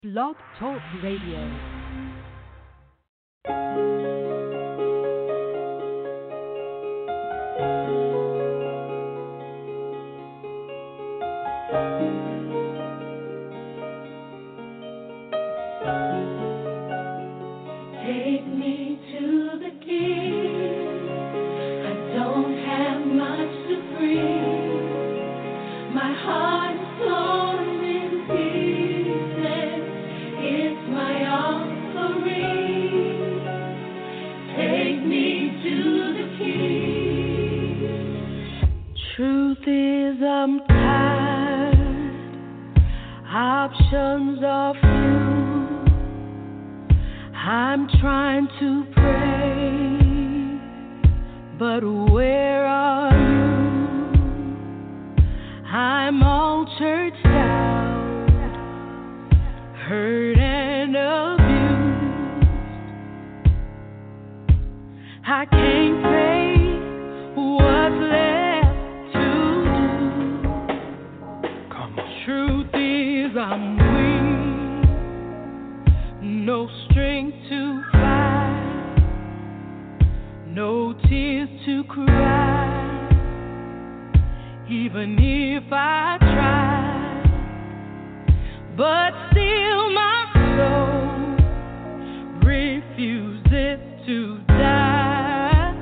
Blog Talk Radio. Take me to the King. I don't have much to bring. My heart is torn in pieces. It's my offering. Take me to the King. Truth is, I'm tired. Options are few. I'm trying to pray, but where are you? I'm all churched out, hurt and abused. I can't pay what's left to do. Come on. Truth is, I'm weak, no strength to fight, no tears to cry. Even if I try, but still my soul refuses to die.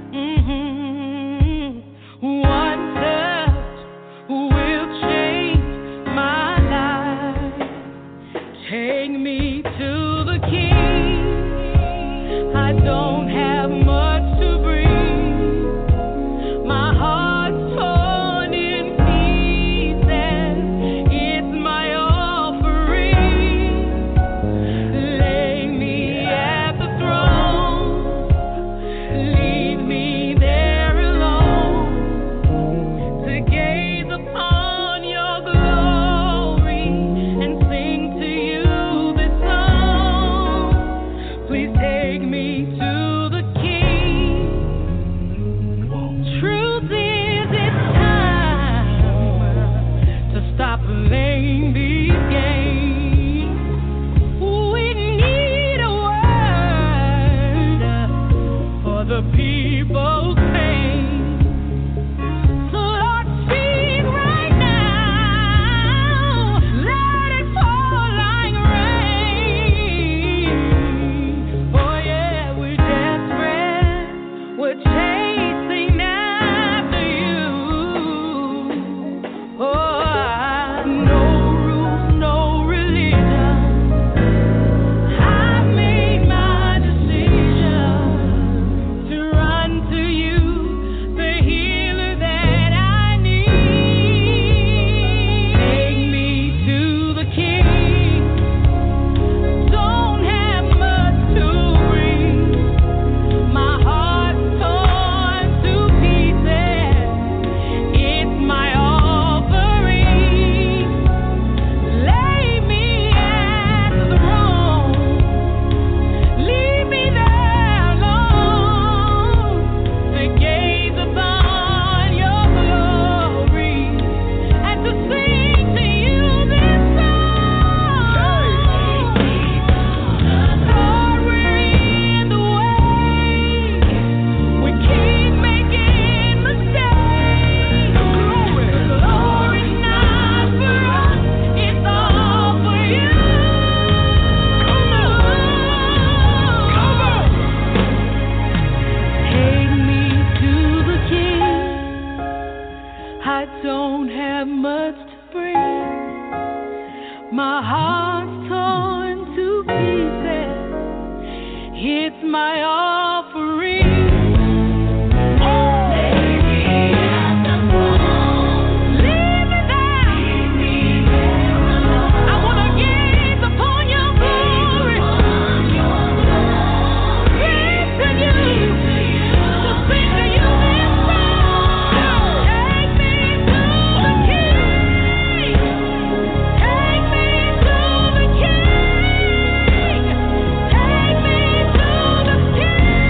One touch will change my life. Take me to the King. I don't have much to bring. My heart's torn in pieces. It's my offering. Lay me at the throne. Leave me there alone to gaze upon your glory and sing to you this song. Please take me to the King. Truth is, it's time to stop playing these games. We need a word for the people's pain. So Lord, speak right now. Let it fall like rain. Oh yeah, we're desperate. We're chasing after you. Oh, no rules, no religion. I've made my decision to run to you, the healer that I need. Take me to the King. Don't have much to bring. My heart's torn to pieces. It's my offering. Lay me at the throne. Leave me there alone to gaze upon your glory and to sing to you this song. Lord, we're in the way. We keep making mistakes. Glory's not for us, it's all for you. Take me to the King. I don't have much to bring. My heart's torn to pieces. It's my offering. Leave me there. I wanna gaze upon your glory. Sing to you. To sing to you this song. Take me to the King. Take me to the King. Take me to the King.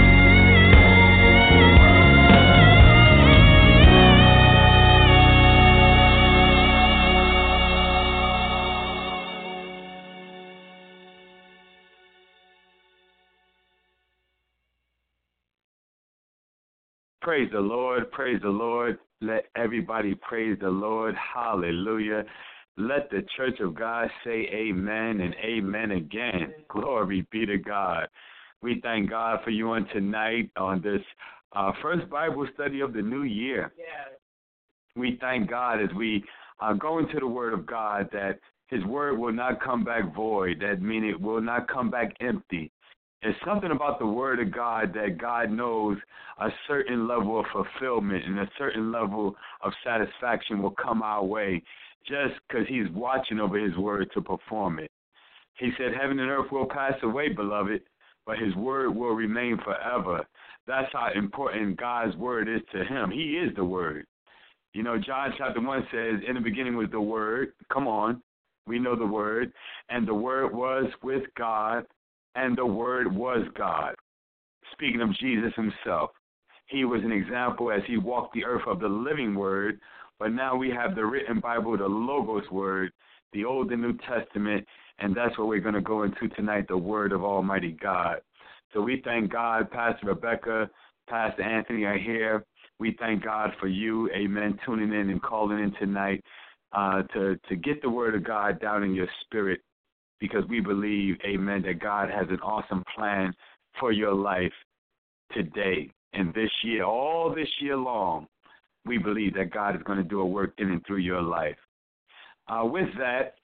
Praise the Lord. Praise the Lord. Let everybody praise the Lord. Hallelujah. Let the church of God say amen and amen again. Glory be to God. We thank God for you on tonight on this first Bible study of the new year. Yes. We thank God as we go into the Word of God that His Word will not come back void. That means it will not come back empty. It's something about the Word of God that God knows a certain level of fulfillment and a certain level of satisfaction will come our way just because He's watching over His Word to perform it. He said, heaven and earth will pass away, beloved, but His Word will remain forever. That's how important God's Word is to Him. He is the Word. You know, John chapter 1 says, in the beginning was the Word. Come on. We know the Word. And the Word was with God, and the Word was God. Speaking of Jesus Himself, He was an example as He walked the earth of the living Word, but now we have the written Bible, the Logos Word, the Old and New Testament, and that's what we're going to go into tonight, the Word of Almighty God. So we thank God. Pastor Rebecca, Pastor Anthony are here. We thank God for you, amen, tuning in and calling in tonight to get the Word of God down in your spirit, because we believe, amen, that God has an awesome plan for your life today and this year, all this year long. We believe that God is going to do a work in and through your life. With that,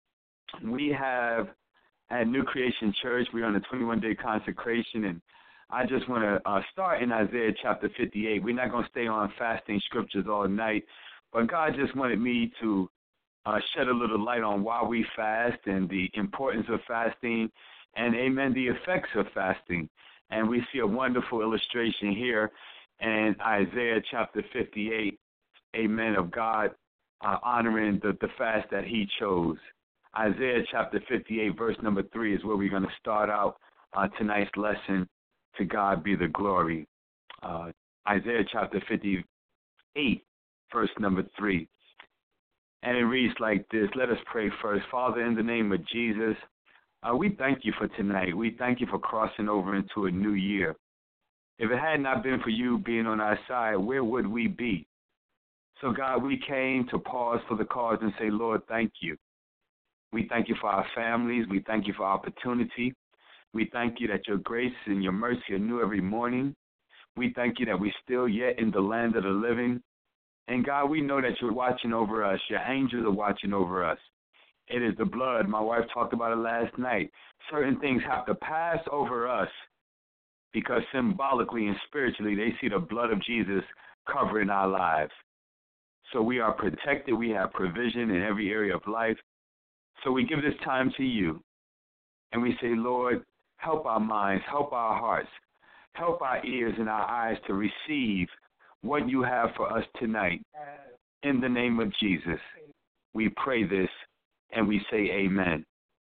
we have at New Creation Church, we're on a 21-day consecration, and I just want to start in Isaiah chapter 58. We're not going to stay on fasting scriptures all night, but God just wanted me to shed a little light on why we fast and the importance of fasting and, amen, the effects of fasting. And we see a wonderful illustration here in Isaiah chapter 58, amen, of God honoring the fast that He chose. Isaiah chapter 58, verse number 3 is where we're going to start out tonight's lesson. To God be the glory. Isaiah chapter 58, verse number 3. And it reads like this. Let us pray first. Father, in the name of Jesus, we thank you for tonight. We thank you for crossing over into a new year. If it had not been for you being on our side, where would we be? So, God, we came to pause for the cause and say, Lord, thank you. We thank you for our families. We thank you for opportunity. We thank you that your grace and your mercy are new every morning. We thank you that we're still yet in the land of the living. And, God, we know that you're watching over us. Your angels are watching over us. It is the blood. My wife talked about it last night. Certain things have to pass over us because symbolically and spiritually they see the blood of Jesus covering our lives. So we are protected. We have provision in every area of life. So we give this time to you. And we say, Lord, help our minds, help our hearts, help our ears and our eyes to receive what you have for us tonight. In the name of Jesus, we pray this and we say amen.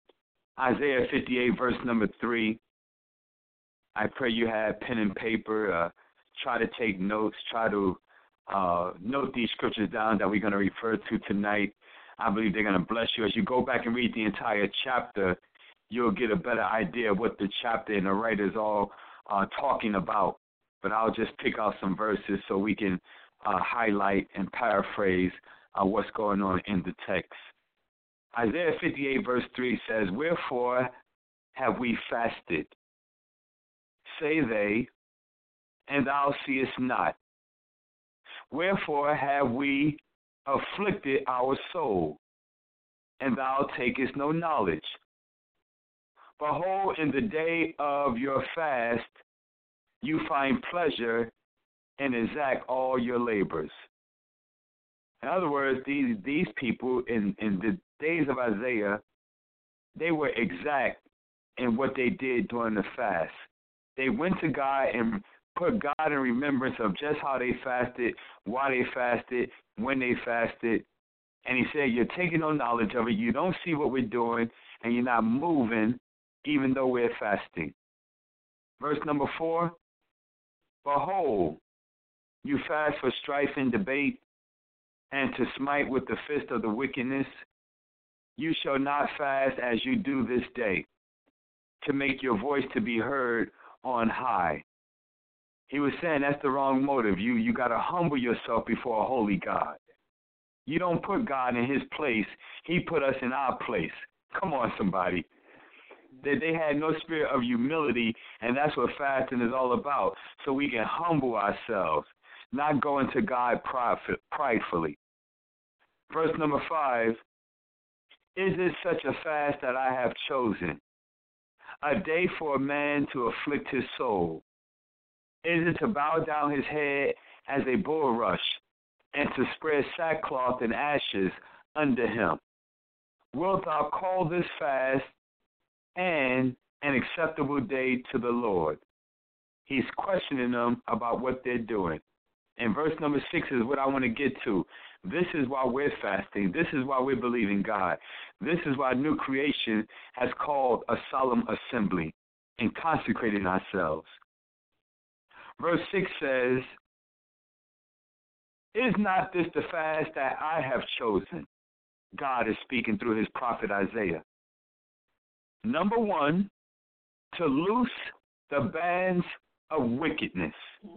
Isaiah 58, verse number 3. I pray you have pen and paper. Try to take notes. Try to note these scriptures down that we're going to refer to tonight. I believe they're going to bless you. As you go back and read the entire chapter, you'll get a better idea of what the chapter and the writers all are talking about. But I'll just pick out some verses so we can highlight and paraphrase what's going on in the text. Isaiah 58, verse 3 says, Wherefore have we fasted? Say they, and thou seest not. Wherefore have we afflicted our soul, and thou takest no knowledge? Behold, in the day of your fast, you find pleasure and exact all your labors. In other words, these people in the days of Isaiah, they were exact in what they did during the fast. They went to God and put God in remembrance of just how they fasted, why they fasted, when they fasted. And he said, you're taking no knowledge of it. You don't see what we're doing, and you're not moving even though we're fasting. Verse number 4, Behold, you fast for strife and debate, and to smite with the fist of the wickedness. You shall not fast as you do this day, to make your voice to be heard on high. He was saying that's the wrong motive. You got to humble yourself before a holy God. You don't put God in his place. He put us in our place. Come on, somebody. They had no spirit of humility, and that's what fasting is all about, so we can humble ourselves, not go into God pridefully. Verse number 5, is it such a fast that I have chosen, a day for a man to afflict his soul? Is it to bow down his head as a bulrush, and to spread sackcloth and ashes under him? Wilt thou call this fast and an acceptable day to the Lord? He's questioning them about what they're doing. And verse number 6 is what I want to get to. This is why we're fasting. This is why we're believing God. This is why New Creation has called a solemn assembly and consecrating ourselves. Verse 6 says, is not this the fast that I have chosen? God is speaking through his prophet Isaiah. Number 1, to loose the bands of wickedness.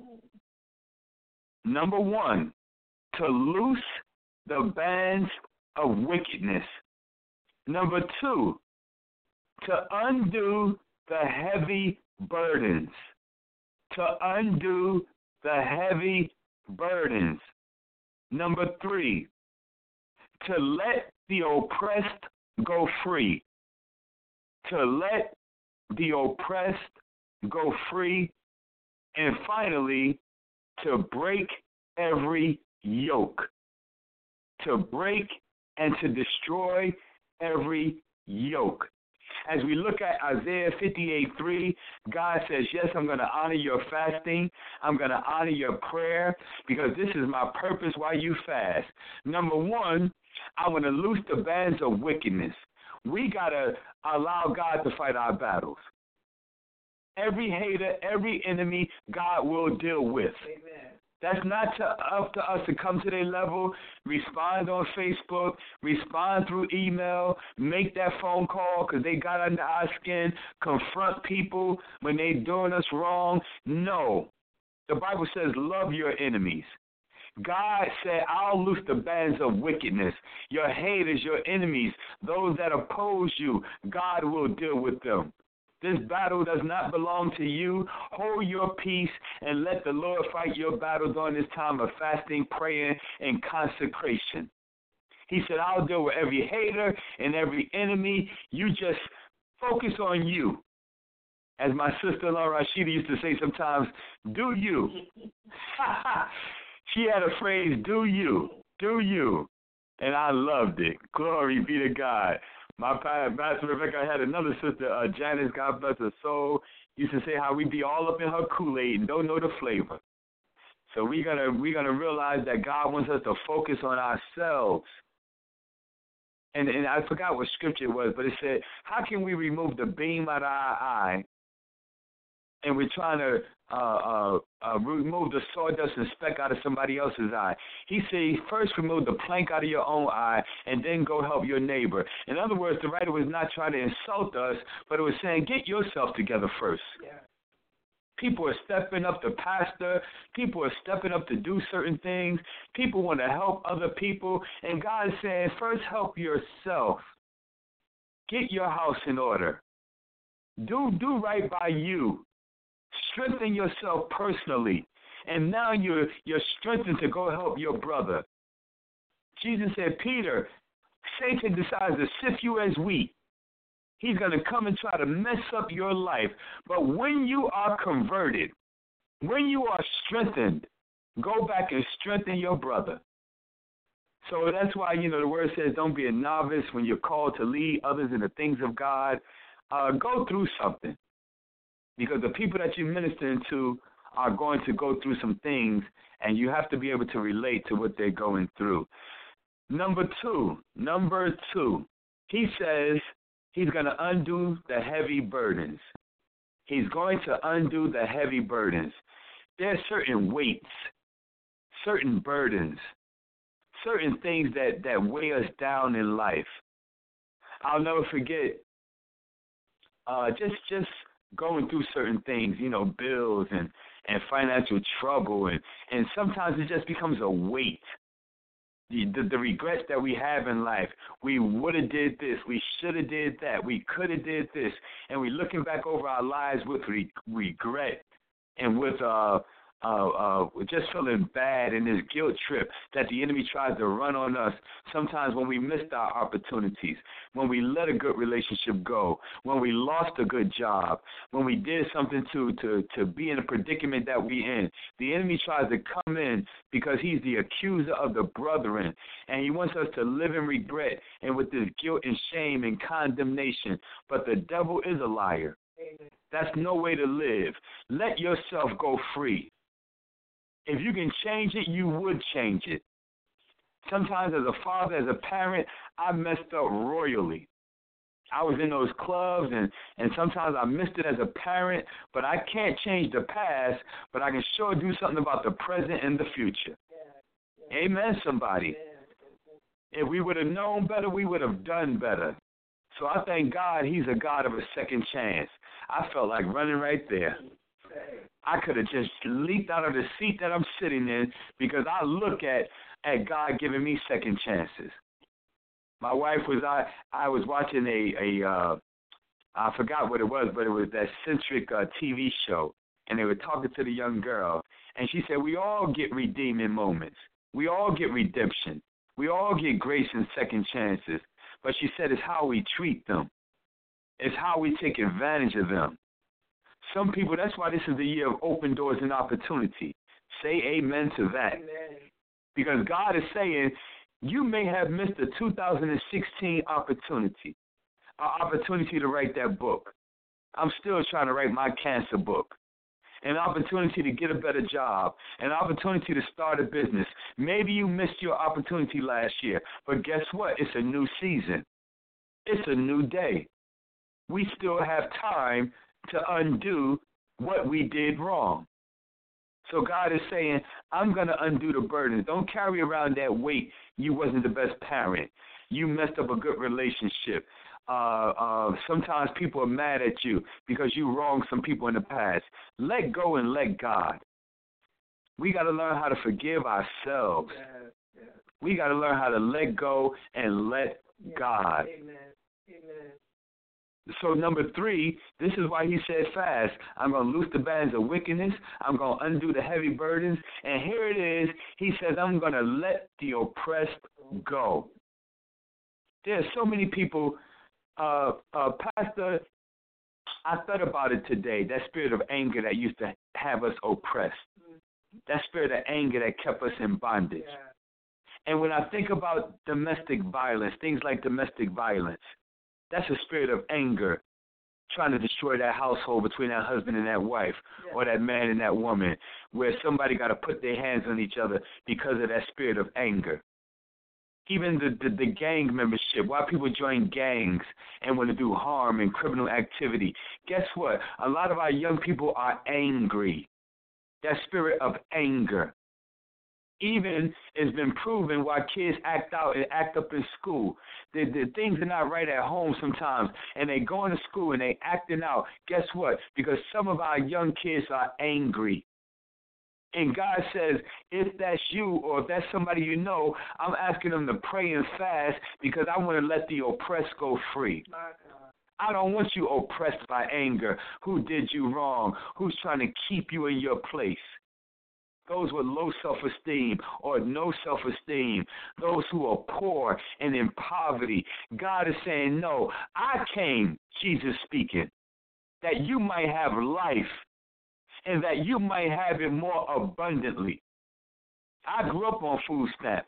Number 1, to loose the bands of wickedness. Number 2, to undo the heavy burdens. To undo the heavy burdens. Number 3, to let the oppressed go free. To let the oppressed go free. And finally, to break every yoke. To break and to destroy every yoke. As we look at Isaiah 58:3, God says, yes, I'm going to honor your fasting. I'm going to honor your prayer because this is my purpose why you fast. Number 1, I want to loose the bands of wickedness. We got to allow God to fight our battles. Every hater, every enemy, God will deal with. Amen. That's not up to us to come to their level, respond on Facebook, respond through email, make that phone call because they got under our skin, confront people when they're doing us wrong. No. The Bible says love your enemies. God said, I'll loose the bands of wickedness. Your haters, your enemies, those that oppose you, God will deal with them. This battle does not belong to you. Hold your peace and let the Lord fight your battle during this time of fasting, praying, and consecration. He said, I'll deal with every hater and every enemy. You just focus on you. As my sister-in-law Rashida used to say sometimes, do you. She had a phrase, do you, and I loved it. Glory be to God. My pastor Rebecca had another sister, Janice, God bless her soul, used to say how we be all up in her Kool-Aid and don't know the flavor. So we're gonna realize that God wants us to focus on ourselves. And I forgot what scripture it was, but it said, how can we remove the beam out of our eye? And we're trying to remove the sawdust and speck out of somebody else's eye. He said, first remove the plank out of your own eye, and then go help your neighbor. In other words, the writer was not trying to insult us, but it was saying, get yourself together first. Yeah. People are stepping up to pastor. People are stepping up to do certain things. People want to help other people. And God is saying, first help yourself. Get your house in order. Do right by you. Strengthen yourself personally, and now you're strengthened to go help your brother. Jesus said, Peter, Satan decides to sift you as wheat. He's going to come and try to mess up your life. But when you are converted, when you are strengthened, go back and strengthen your brother. So that's why, the word says don't be a novice when you're called to lead others in the things of God. Go through something. Because the people that you're ministering to are going to go through some things, and you have to be able to relate to what they're going through. Number two, he says he's going to undo the heavy burdens. He's going to undo the heavy burdens. There are certain weights, certain burdens, certain things that weigh us down in life. I'll never forget, just going through certain things, bills and financial trouble, and sometimes it just becomes a weight. The regrets that we have in life, we would have did this, we should have did that, we could have did this, and we're looking back over our lives with regret and with just feeling bad and this guilt trip that the enemy tries to run on us sometimes when we missed our opportunities, when we let a good relationship go, when we lost a good job, when we did something to be in a predicament that we in. The enemy tries to come in because he's the accuser of the brethren, and he wants us to live in regret and with this guilt and shame and condemnation. But the devil is a liar. That's no way to live. Let yourself go free. If you can change it, you would change it. Sometimes as a father, as a parent, I messed up royally. I was in those clubs, and sometimes I missed it as a parent, but I can't change the past, but I can sure do something about the present and the future. Amen, somebody. If we would have known better, we would have done better. So I thank God he's a God of a second chance. I felt like running right there. I could have just leaped out of the seat that I'm sitting in because I look at God giving me second chances. My wife was, I was watching I forgot what it was, but it was that centric TV show, and they were talking to the young girl, and she said, we all get redeeming moments. We all get redemption. We all get grace and second chances. But she said it's how we treat them. It's how we take advantage of them. Some people, that's why this is the year of open doors and opportunity. Say amen to that. Amen. Because God is saying, you may have missed a 2016 opportunity, an opportunity to write that book. I'm still trying to write my cancer book. An opportunity to get a better job, an opportunity to start a business. Maybe you missed your opportunity last year, but guess what? It's a new season. It's a new day. We still have time to undo what we did wrong. So God is saying, I'm going to undo the burdens. Don't carry around that weight. You wasn't the best parent. You messed up a good relationship. Sometimes people are mad at you because you wronged some people in the past. Let go and let God. We got to learn how to forgive ourselves. Yes. We got to learn how to let go and let God. Amen. So number 3, this is why he said fast. I'm going to loose the bands of wickedness. I'm going to undo the heavy burdens. And here it is. He says, I'm going to let the oppressed go. There are so many people, Pastor, I thought about it today, that spirit of anger that used to have us oppressed. That spirit of anger that kept us in bondage. Yeah. And when I think about domestic violence, things like domestic violence, that's a spirit of anger trying to destroy that household between that husband and that wife, or that man and that woman, where somebody got to put their hands on each other because of that spirit of anger. Even the gang membership, why people join gangs and want to do harm and criminal activity. Guess what? A lot of our young people are angry. That spirit of anger. Even it's been proven why kids act out and act up in school. The things are not right at home sometimes, and they going to school and they acting out. Guess what? Because some of our young kids are angry. And God says, if that's you or if that's somebody you know, I'm asking them to pray and fast because I want to let the oppressed go free. I don't want you oppressed by anger. Who did you wrong? Who's trying to keep you in your place? Those with low self-esteem or no self-esteem, those who are poor and in poverty. God is saying, no, I came, Jesus speaking, that you might have life and that you might have it more abundantly. I grew up on food stamps.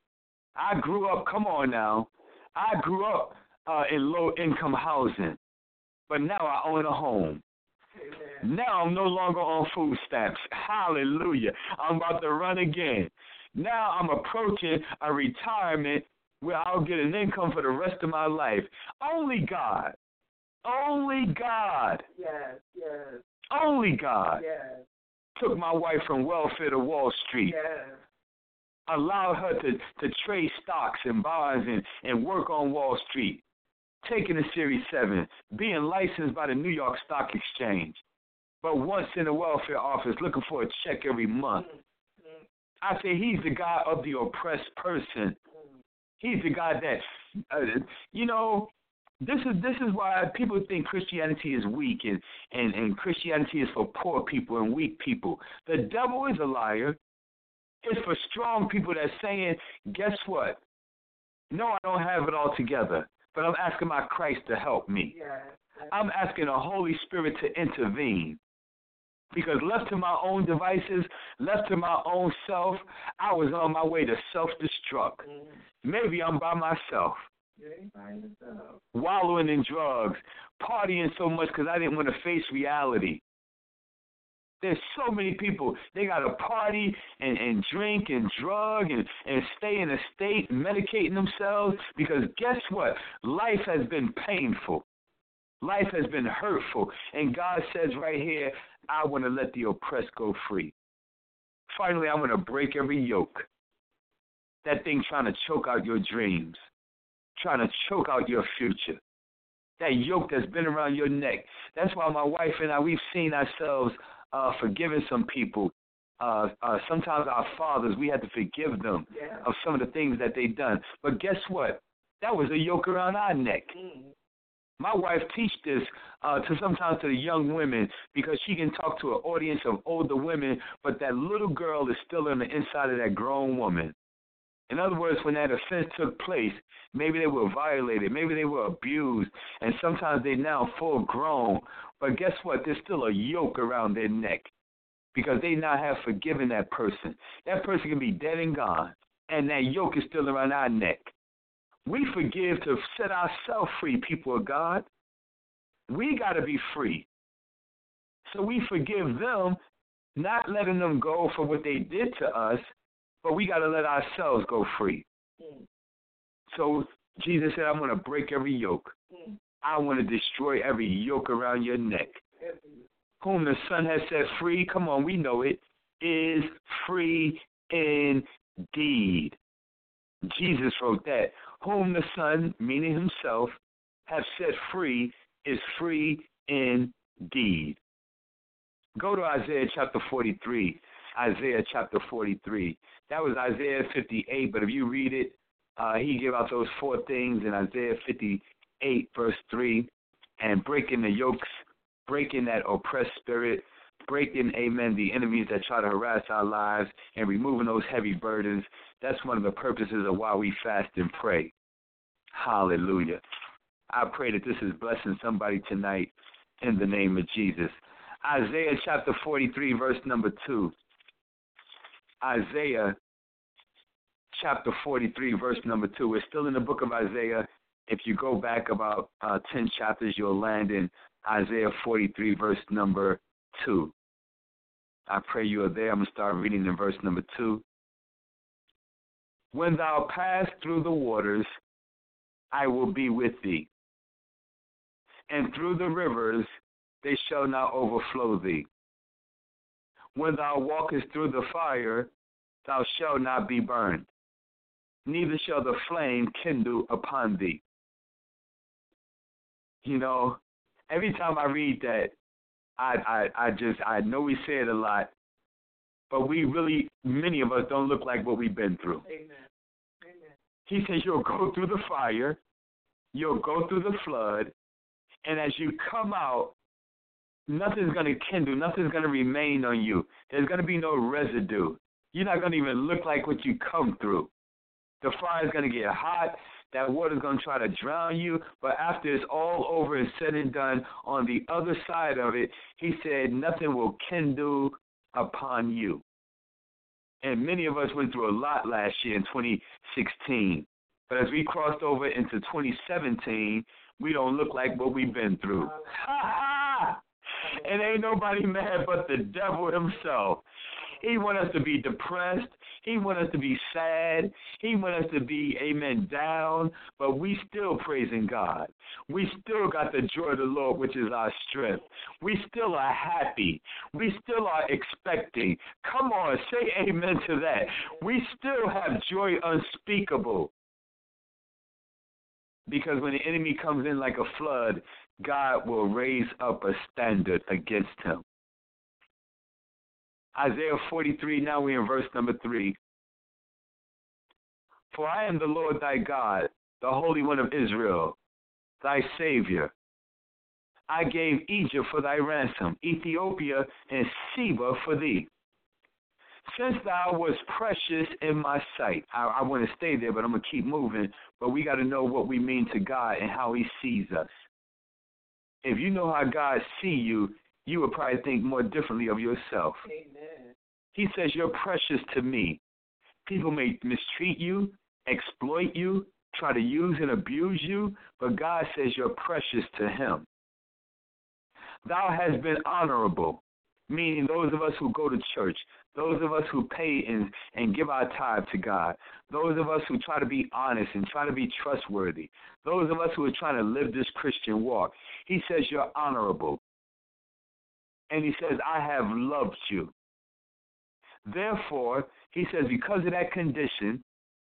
I grew up, come on now, I grew up in low-income housing, but now I own a home. Amen. Now I'm no longer on food stamps. Hallelujah. I'm about to run again. Now I'm approaching a retirement where I'll get an income for the rest of my life. Only God. Only God. Yes. Only God Yes. took my wife from welfare to Wall Street. Yes. Allowed her to trade stocks and bonds and work on Wall Street. taking a Series 7, being licensed by the New York Stock Exchange, but once in the welfare office looking for a check every month. I say he's the God of the oppressed person. He's the God that, this is why people think Christianity is weak and Christianity is for poor people and weak people. The devil is a liar. It's for strong people that's saying, guess what? No, I don't have it all together, but I'm asking my Christ to help me. I'm asking the Holy Spirit to intervene. Because left to my own devices, left to my own self, I was on my way to self-destruct. Maybe I'm by myself. Wallowing in drugs, partying so much because I didn't want to face reality. There's so many people, they got to party and drink and drug and stay in a state, medicating themselves, because guess what? Life has been painful. Life has been hurtful. And God says right here, I want to let the oppressed go free. Finally, I want to break every yoke. That thing trying to choke out your dreams, trying to choke out your future. That yoke that's been around your neck. That's why my wife and I, we've seen ourselves forgiving some people. Sometimes our fathers, we had to forgive them of some of the things that they've done. But guess what? That was a yoke around our neck. My wife teach this sometimes to the young women because she can talk to an audience of older women, but that little girl is still on the inside of that grown woman. In other words, when that offense took place, maybe they were violated, maybe they were abused, and sometimes they're now full grown. But guess what? There's still a yoke around their neck because they now have forgiven that person. That person can be dead and gone, and that yoke is still around our neck. We forgive to set ourselves free, people of God. We got to be free. So we forgive them, not letting them go for what they did to us, but we got to let ourselves go free. So Jesus said, I'm going to break every yoke. I want to destroy every yoke around your neck. Whom the Son has set free, come on, we know it, is free indeed. Jesus wrote that. Whom the Son, meaning himself, have set free is free indeed. Go to Isaiah chapter 43. Isaiah chapter 43. That was Isaiah 58, but if you read it, he gave out those four things in Isaiah 58, verse 3, and breaking the yokes, breaking that oppressed spirit, breaking, amen, the enemies that try to harass our lives, and removing those heavy burdens. That's one of the purposes of why we fast and pray. Hallelujah. I pray that this is blessing somebody tonight in the name of Jesus. Isaiah chapter 43, verse number 2. Isaiah chapter 43, verse number 2. We're still in the book of Isaiah. If you go back about 10 chapters, you'll land in Isaiah 43, verse number 2. I pray you are there. I'm going to start reading in verse number 2. When thou pass through the waters, I will be with thee. And through the rivers, they shall not overflow thee. When thou walkest through the fire, thou shalt not be burned, neither shall the flame kindle upon thee. You know, every time I read that, I know we say it a lot, but we really, many of us don't look like what we've been through. Amen. Amen. He says you'll go through the fire, you'll go through the flood, and as you come out, nothing's going to kindle, nothing's going to remain on you. There's going to be no residue. You're not going to even look like what you come through. The fire's going to get hot. That water's going to try to drown you. But after it's all over and said and done, on the other side of it, he said nothing will kindle upon you. And many of us went through a lot last year in 2016. But as we crossed over into 2017, we don't look like what we've been through. And ain't nobody mad but the devil himself. He wants us to be depressed. He wants us to be sad. He wants us to be, amen, down. But we still praising God. We still got the joy of the Lord, which is our strength. We still are happy. We still are expecting. Come on, say amen to that. We still have joy unspeakable. Because when the enemy comes in like a flood, God will raise up a standard against him. Isaiah 43, now we're in verse number 3. For I am the Lord thy God, the Holy One of Israel, thy Savior. I gave Egypt for thy ransom, Ethiopia and Seba for thee. Since thou wast precious in my sight. I want to stay there, but I'm going to keep moving. But we got to know what we mean to God and how he sees us. If you know how God sees you, you would probably think more differently of yourself. Amen. He says, you're precious to me. People may mistreat you, exploit you, try to use and abuse you, but God says you're precious to him. Thou hast been honorable, meaning those of us who go to church, those of us who pay and give our tithe to God, those of us who try to be honest and try to be trustworthy, those of us who are trying to live this Christian walk. He says you're honorable. And he says, I have loved you. Therefore, he says, because of that condition,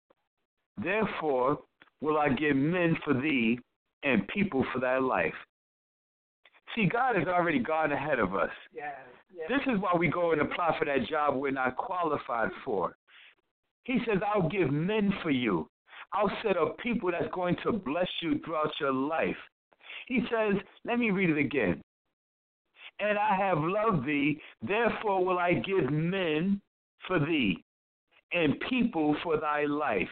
therefore will I give men for thee and people for thy life. See, God has already gone ahead of us. Yes. Yes. This is why we go and apply for that job we're not qualified for. He says, I'll give men for you. I'll set up people that's going to bless you throughout your life. He says, let me read it again. And I have loved thee, therefore will I give men for thee and people for thy life.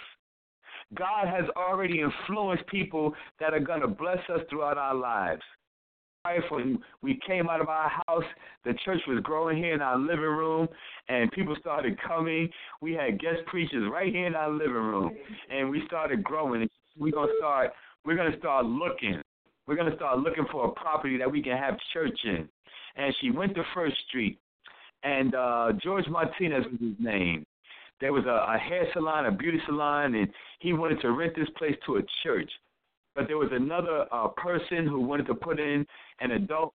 God has already influenced people that are going to bless us throughout our lives. When we came out of our house, the church was growing here in our living room, and people started coming. We had guest preachers right here in our living room, and we started growing. We're gonna start looking. We're gonna start looking for a property that we can have church in. And she went to First Street, and George Martinez was his name. There was a hair salon, a beauty salon, and he wanted to rent this place to a church. But there was another person who wanted to put in an adult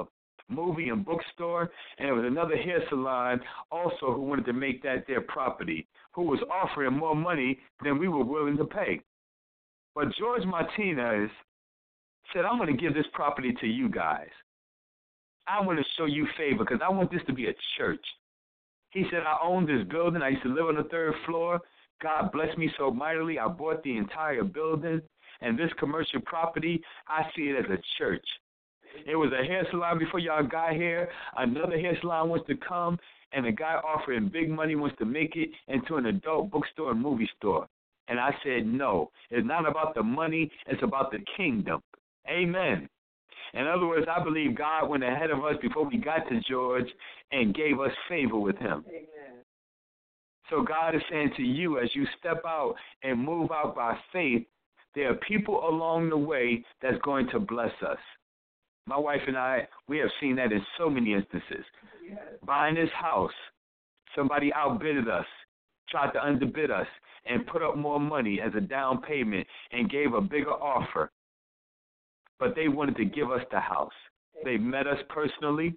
movie and bookstore, and there was another hair salon also who wanted to make that their property, who was offering more money than we were willing to pay. But George Martinez said, I'm going to give this property to you guys. I want to show you favor because I want this to be a church. He said, I own this building. I used to live on the 3rd floor. God blessed me so mightily. I bought the entire building. And this commercial property, I see it as a church. It was a hair salon before y'all got here. Another hair salon wants to come, and a guy offering big money wants to make it into an adult bookstore and movie store. And I said, no, it's not about the money. It's about the kingdom. Amen. In other words, I believe God went ahead of us before we got to George and gave us favor with him. Amen. So God is saying to you, as you step out and move out by faith, there are people along the way that's going to bless us. My wife and I, we have seen that in so many instances. Yes. Buying this house, somebody outbidded us, tried to underbid us, and put up more money as a down payment and gave a bigger offer. But they wanted to give us the house. They met us personally.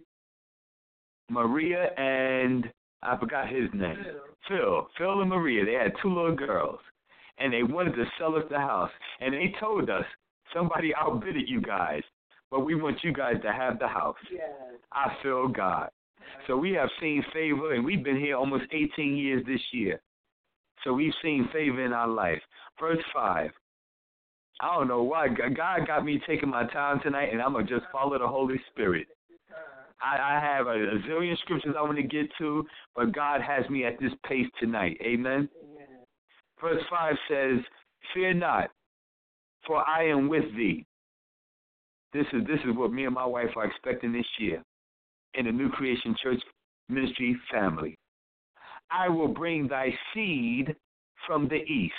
Maria and I forgot his name. Phil and Maria. They had 2 little girls. And they wanted to sell us the house. And they told us, somebody outbidded you guys, but we want you guys to have the house. Yes. I feel God. So we have seen favor, and we've been here almost 18 years this year. So we've seen favor in our life. Verse 5. I don't know why. God got me taking my time tonight, and I'm going to just follow the Holy Spirit. I have a zillion scriptures I want to get to, but God has me at this pace tonight. Amen? Verse 5 says, fear not, for I am with thee. This is what me and my wife are expecting this year in the New Creation Church Ministry family. I will bring thy seed from the east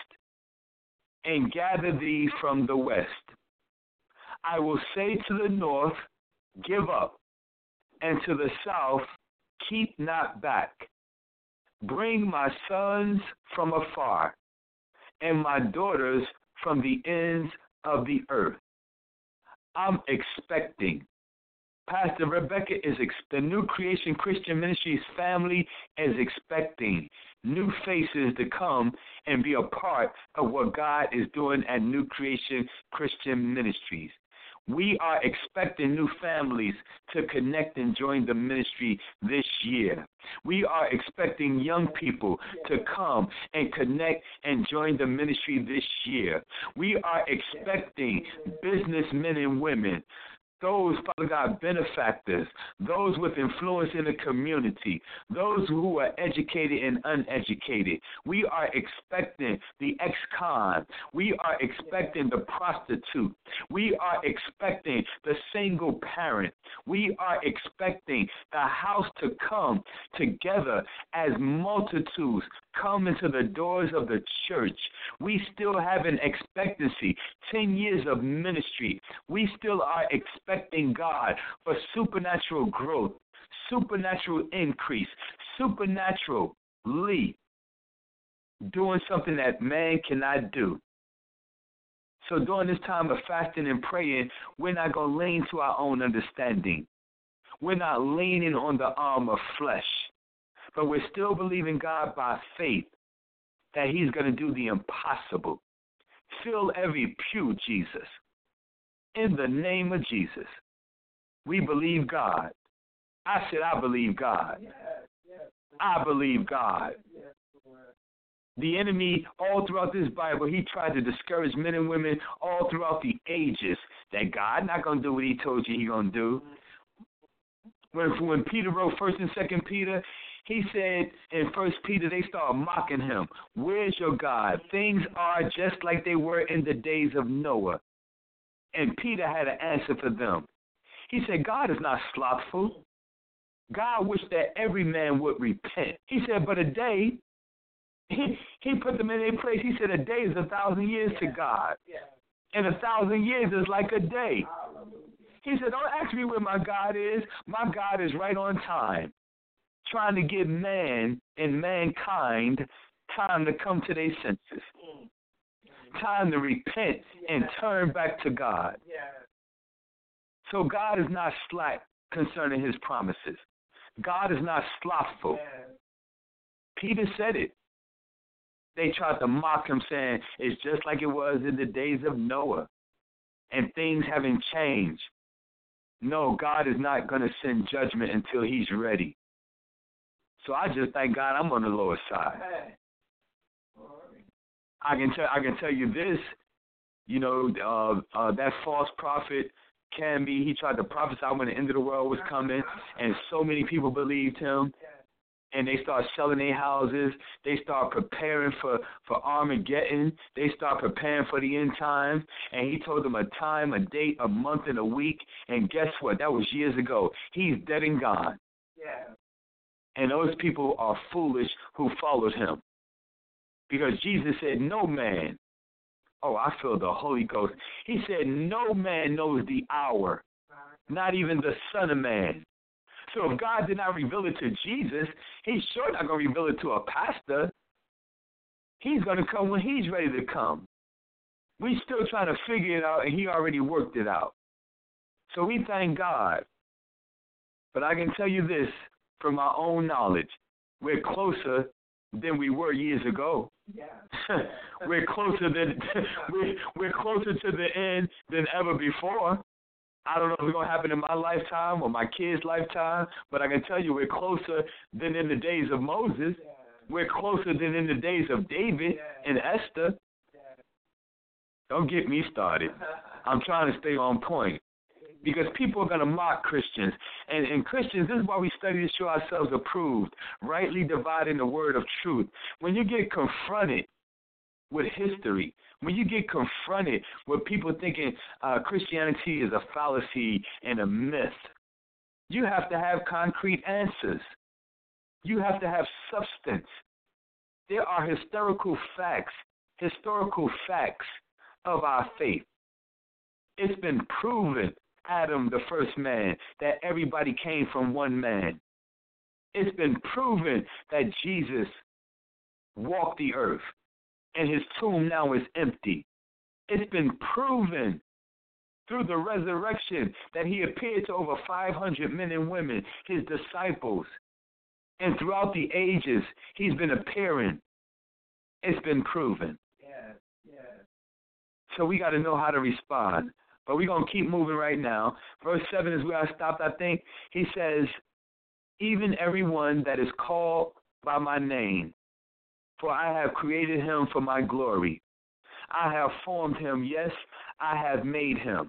and gather thee from the west. I will say to the north, give up, and to the south, keep not back. Bring my sons from afar, and my daughters from the ends of the earth. I'm expecting Pastor Rebecca the New Creation Christian Ministries family is expecting new faces to come and be a part of what God is doing at New Creation Christian Ministries. We are expecting new families to connect and join the ministry this year. We are expecting young people to come and connect and join the ministry this year. We are expecting businessmen and women, those, Father God, benefactors, those with influence in the community, those who are educated and uneducated. We are expecting the ex-con. We are expecting the prostitute. We are expecting the single parent. We are expecting the house to come together as multitudes come into the doors of the church. We still have an expectancy, 10 years of ministry. We still are expecting God for supernatural growth, supernatural increase, supernaturally doing something that man cannot do. So during this time of fasting and praying, we're not going to lean to our own understanding. We're not leaning on the arm of flesh. But we're still believing God by faith that he's going to do the impossible. Fill every pew, Jesus. In the name of Jesus, we believe God. I said, I believe God. I believe God. The enemy, all throughout this Bible, he tried to discourage men and women all throughout the ages that God not going to do what he told you he's going to do. When Peter wrote 1st and 2nd Peter, he said in 1 Peter, they started mocking him. Where's your God? Things are just like they were in the days of Noah. And Peter had an answer for them. He said, God is not slothful. God wished that every man would repent. He said, but a day, he put them in their place. He said, a day is 1,000 years to God. And 1,000 years is like a day. He said, don't ask me where my God is. My God is right on time, trying to give man and mankind time to come to their senses, time to repent and turn back to God. So God is not slack concerning his promises. God is not slothful. Peter said it. They tried to mock him, saying it's just like it was in the days of Noah, and things haven't changed. No, God is not going to send judgment until he's ready. So I just thank God I'm on the lower side. I can tell you this, that false prophet Canby, he tried to prophesy when the end of the world was coming, and so many people believed him, and they start selling their houses. They start preparing for Armageddon. They start preparing for the end times, and he told them a time, a date, a month, and a week, and guess what? That was years ago. He's dead and gone. And those people are foolish who followed him. Because Jesus said, no man, I feel the Holy Ghost. He said, no man knows the hour, not even the Son of Man. So if God did not reveal it to Jesus, he's sure not going to reveal it to a pastor. He's going to come when he's ready to come. We still trying to figure it out, and he already worked it out. So we thank God. But I can tell you this, from our own knowledge, we're closer than we were years ago. we're closer closer to the end than ever before. I don't know if it's going to happen in my lifetime or my kids' lifetime, but I can tell you we're closer than in the days of Moses. We're closer than in the days of David and Esther. Don't get me started. I'm trying to stay on point. Because people are going to mock Christians. And Christians, this is why we study to show ourselves approved, rightly dividing the word of truth. When you get confronted with history, when you get confronted with people thinking Christianity is a fallacy and a myth, you have to have concrete answers. You have to have substance. There are historical facts of our faith. It's been proven, Adam, the first man, that everybody came from one man. It's been proven that Jesus walked the earth, and his tomb now is empty. It's been proven through the resurrection that he appeared to over 500 men and women, his disciples. And throughout the ages, he's been appearing. It's been proven. Yes. Yes. So we got to know how to respond. But we're going to keep moving right now. Verse 7 is where I stopped, I think. He says, even everyone that is called by my name, for I have created him for my glory. I have formed him, yes, I have made him.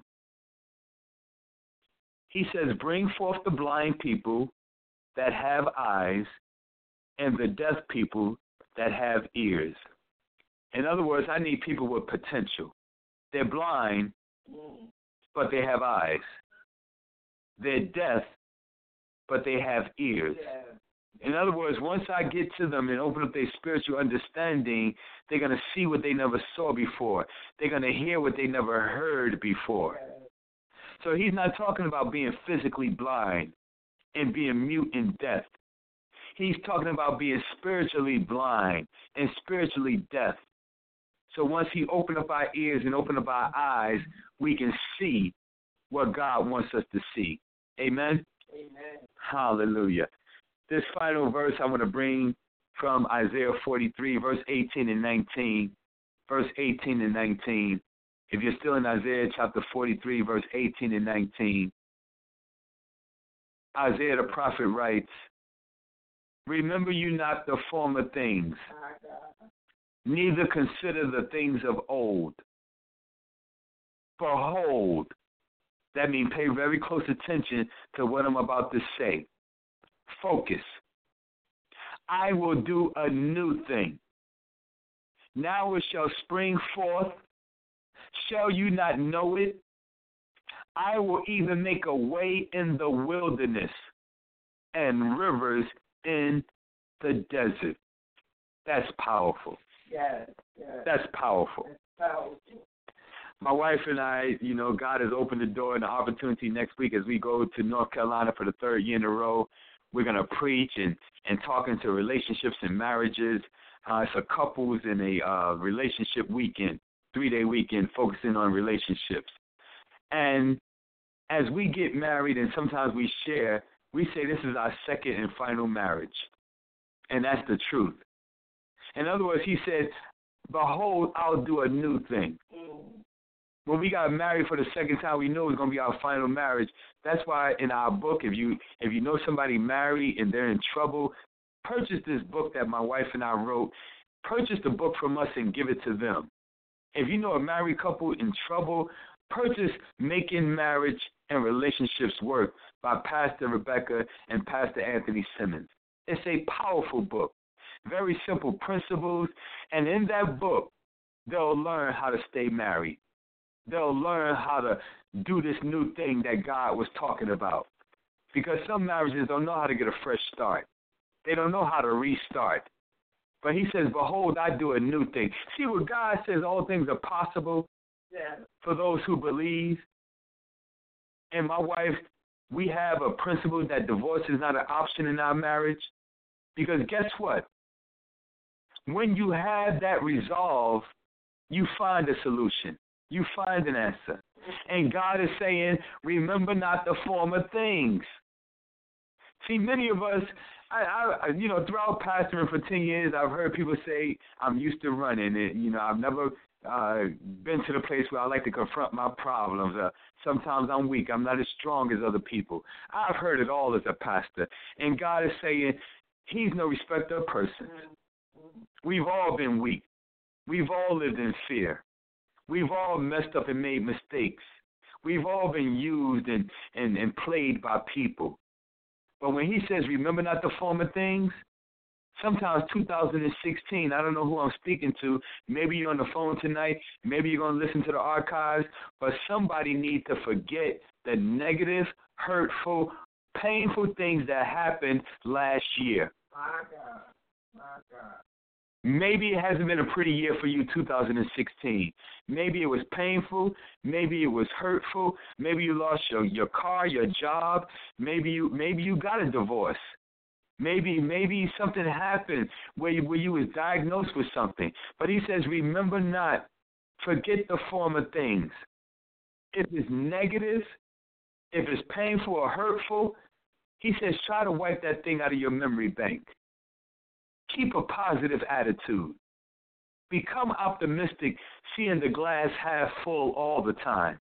He says, bring forth the blind people that have eyes and the deaf people that have ears. In other words, I need people with potential. They're blind, but they have eyes. They're deaf, but they have ears. Yes. In other words, once I get to them and open up their spiritual understanding, they're going to see what they never saw before. They're going to hear what they never heard before. Yes. So he's not talking about being physically blind and being mute and deaf. He's talking about being spiritually blind and spiritually deaf. So once he opened up our ears and opened up our eyes, we can see what God wants us to see. Amen? Amen. Hallelujah. This final verse I want to bring from Isaiah 43, verse 18 and 19. Verse 18 and 19. If you're still in Isaiah chapter 43, verse 18 and 19, Isaiah the prophet writes, remember you not the former things, My God. neither consider the things of old. Behold, that means pay very close attention to what I'm about to say. Focus. I will do a new thing. Now it shall spring forth. Shall you not know it? I will even make a way in the wilderness and rivers in the desert. That's powerful. Yes. Yes. That's powerful. That's powerful. My wife and I, God has opened the door and the opportunity next week as we go to North Carolina for the third year in a row. We're going to preach and talk into relationships and marriages. It's a couples and a relationship weekend, 3-day weekend focusing on relationships. And as we get married and sometimes we share, we say this is our second and final marriage. And that's the truth. In other words, he said, behold, I'll do a new thing. When we got married for the second time, we knew it was going to be our final marriage. That's why in our book, if you know somebody married and they're in trouble, purchase this book that my wife and I wrote. Purchase the book from us and give it to them. If you know a married couple in trouble, purchase Making Marriage and Relationships Work by Pastor Rebecca and Pastor Anthony Simmons. It's a powerful book, very simple principles, and in that book, they'll learn how to stay married. They'll learn how to do this new thing that God was talking about. Because some marriages don't know how to get a fresh start. They don't know how to restart. But he says, behold, I do a new thing. See, what God says, all things are possible for those who believe. And my wife, we have a principle that divorce is not an option in our marriage. Because guess what? When you have that resolve, you find a solution. You find an answer. And God is saying, remember not the former things. See, many of us, I throughout pastoring for 10 years, I've heard people say, I'm used to running. And, I've never been to the place where I like to confront my problems. Sometimes I'm weak. I'm not as strong as other people. I've heard it all as a pastor. And God is saying, he's no respecter of persons. We've all been weak. We've all lived in fear. We've all messed up and made mistakes. We've all been used and played by people. But when he says, remember not the former things, sometimes 2016, I don't know who I'm speaking to. Maybe you're on the phone tonight. Maybe you're going to listen to the archives. But somebody needs to forget the negative, hurtful, painful things that happened last year. My God. My God. Maybe it hasn't been a pretty year for you, 2016. Maybe it was painful. Maybe it was hurtful. Maybe you lost your car, your job. Maybe you got a divorce. Maybe something happened where you was diagnosed with something. But he says, remember not, forget the former things. if it's negative, if it's painful or hurtful, he says try to wipe that thing out of your memory bank. Keep a positive attitude. Become optimistic, seeing the glass half full all the time.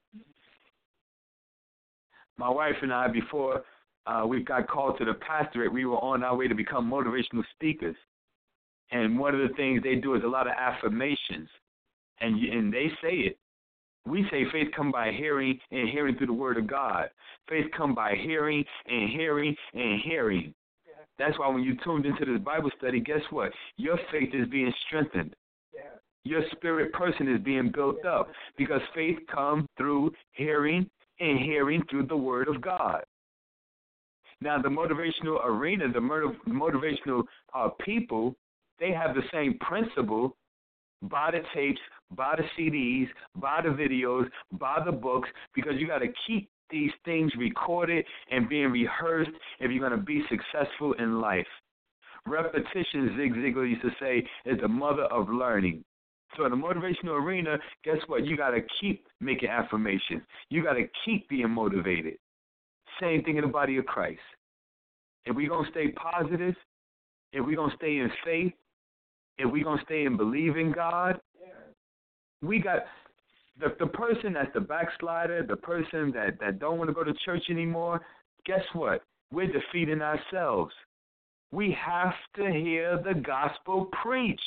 My wife and I, before we got called to the pastorate, we were on our way to become motivational speakers. And one of the things they do is a lot of affirmations. And they say it. We say faith come by hearing, and hearing through the word of God. Faith come by hearing and hearing and hearing. That's why when you tuned into this Bible study, guess what? Your faith is being strengthened. Your spirit person is being built up because faith comes through hearing and hearing through the word of God. Now, the motivational arena, the motivational people, they have the same principle. Buy the tapes, buy the CDs, buy the videos, buy the books, because you got to keep these things recorded and being rehearsed if you're going to be successful in life. Repetition, Zig Ziglar used to say, is the mother of learning. So in the motivational arena, guess what? You got to keep making affirmations. You got to keep being motivated. Same thing in the body of Christ. If we're going to stay positive, if we're going to stay in faith, if we're going to stay and believe in God, we got the person that's the backslider, the person that don't want to go to church anymore, guess what? We're defeating ourselves. We have to hear the gospel preached.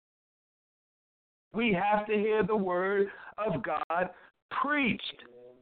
We have to hear the word of God preached.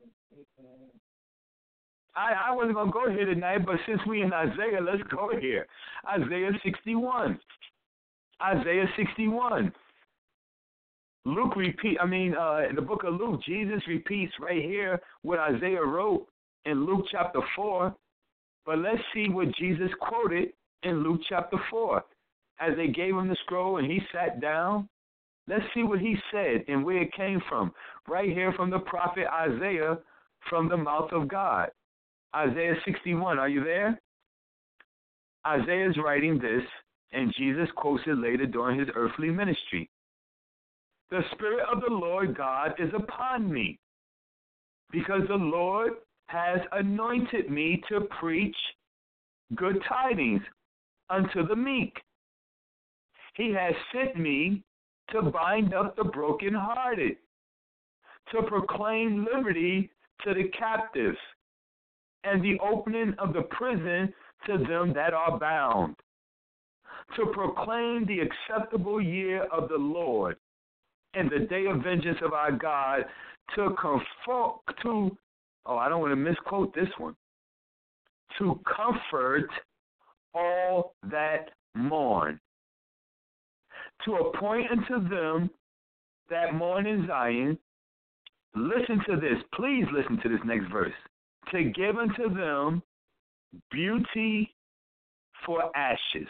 I wasn't going to go here tonight, but since we in Isaiah, let's go here. Isaiah 61. Isaiah 61. In the book of Luke, Jesus repeats right here what Isaiah wrote in Luke chapter 4. But let's see what Jesus quoted in Luke chapter 4. As they gave him the scroll and he sat down, let's see what he said and where it came from. Right here from the prophet Isaiah, from the mouth of God. Isaiah 61, are you there? Isaiah is writing this, and Jesus quotes it later during his earthly ministry. The Spirit of the Lord God is upon me, because the Lord has anointed me to preach good tidings unto the meek. He has sent me to bind up the brokenhearted, to proclaim liberty to the captives, and the opening of the prison to them that are bound, to proclaim the acceptable year of the Lord and the day of vengeance of our God, to comfort all that mourn, to appoint unto them that mourn in Zion. Listen to this. Please listen to this next verse. To give unto them beauty for ashes.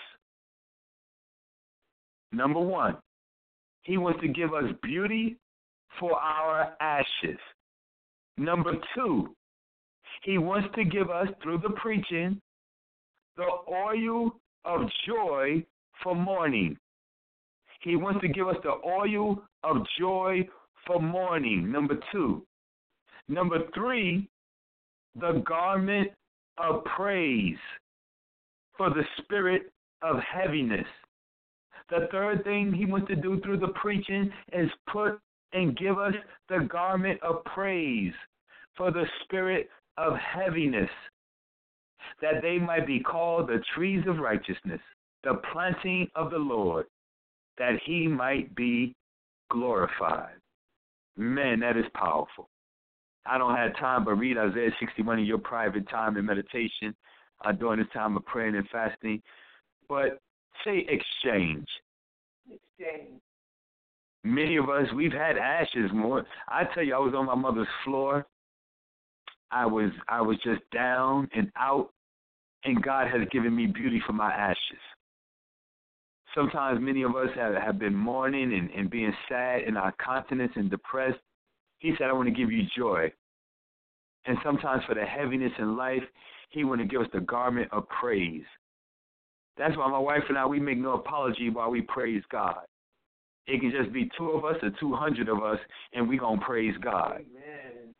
Number one, he wants to give us beauty for our ashes. Number two, he wants to give us, through the preaching, the oil of joy for mourning. He wants to give us the oil of joy for mourning. Number two. Number three, the garment of praise for the spirit of heaviness. The third thing he wants to do through the preaching is put and give us the garment of praise for the spirit of heaviness, that they might be called the trees of righteousness, the planting of the Lord, that he might be glorified. Man, that is powerful. I don't have time, but read Isaiah 61 in your private time and meditation during this time of praying and fasting. But say exchange. Exchange. Many of us, we've had ashes more. I tell you, I was on my mother's floor. I was just down and out, and God has given me beauty for my ashes. Sometimes many of us have been mourning and being sad in our countenance and depressed. He said, I want to give you joy. And sometimes for the heaviness in life, he want to give us the garment of praise. That's why my wife and I, we make no apology while we praise God. It can just be 2 of us or 200 of us, and we're going to praise God. Amen.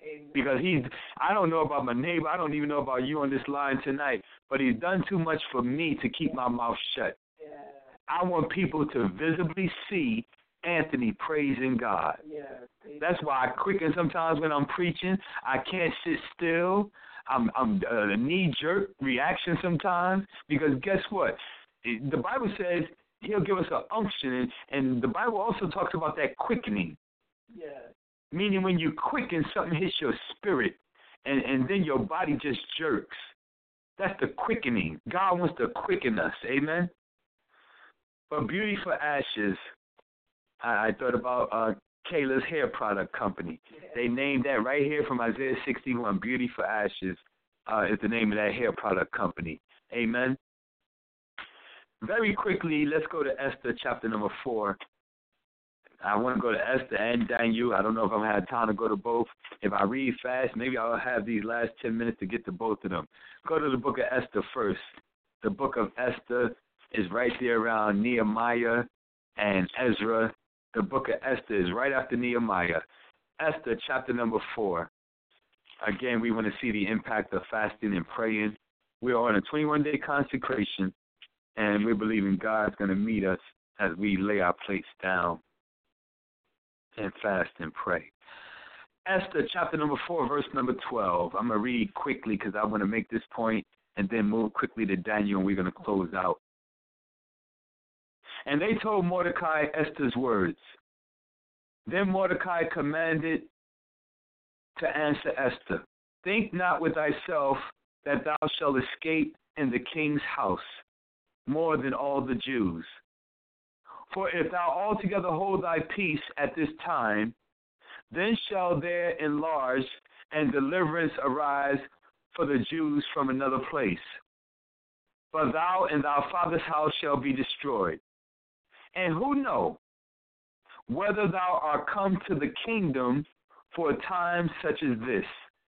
Amen. Because I don't know about my neighbor, I don't even know about you on this line tonight, but he's done too much for me to keep my mouth shut. Yeah. I want people to visibly see Anthony praising God. Yeah. That's why I quicken sometimes when I'm preaching. I can't sit still. I'm a knee-jerk reaction sometimes because guess what? The Bible says he'll give us an unction, and the Bible also talks about that quickening. Yeah. Meaning when you quicken, something hits your spirit, and then your body just jerks. That's the quickening. God wants to quicken us. Amen? But Beauty for Ashes, I thought about Kayla's hair product company. Yeah. They named that right here from Isaiah 61. Beauty for Ashes is the name of that hair product company. Amen? Very quickly, let's go to Esther chapter number 4. I want to go to Esther and Daniel. I don't know if I'm going to have time to go to both. If I read fast, maybe I'll have these last 10 minutes to get to both of them. Go to the book of Esther first. The book of Esther is right there around Nehemiah and Ezra. The book of Esther is right after Nehemiah. Esther chapter number 4. Again, we want to see the impact of fasting and praying. We are on a 21-day consecration, and we're believing God's going to meet us as we lay our plates down and fast and pray. Esther chapter number 4, verse number 12. I'm going to read quickly because I want to make this point and then move quickly to Daniel, and we're going to close out. And they told Mordecai Esther's words. Then Mordecai commanded to answer Esther, think not with thyself that thou shalt escape in the king's house more than all the Jews. For if thou altogether hold thy peace at this time, then shall there enlarge and deliverance arise for the Jews from another place. But thou and thy father's house shall be destroyed. And who know whether thou art come to the kingdom for a time such as this?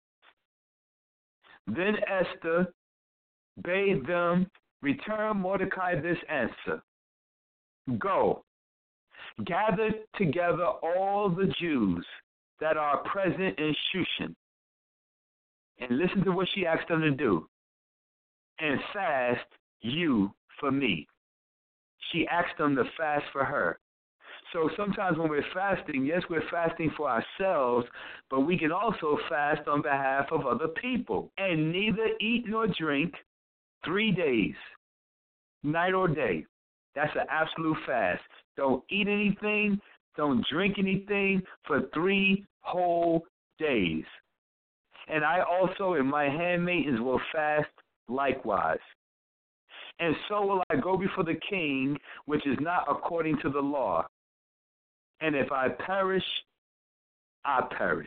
Then Esther bade them return Mordecai this answer. Go, gather together all the Jews that are present in Shushan, and listen to what she asked them to do, and fast you for me. She asked them to fast for her. So sometimes when we're fasting, yes, we're fasting for ourselves, but we can also fast on behalf of other people. And neither eat nor drink 3 days, night or day. That's an absolute fast. Don't eat anything, don't drink anything for 3 whole days. And I also and my handmaidens will fast likewise. And so will I go before the king, which is not according to the law. And if I perish, I perish.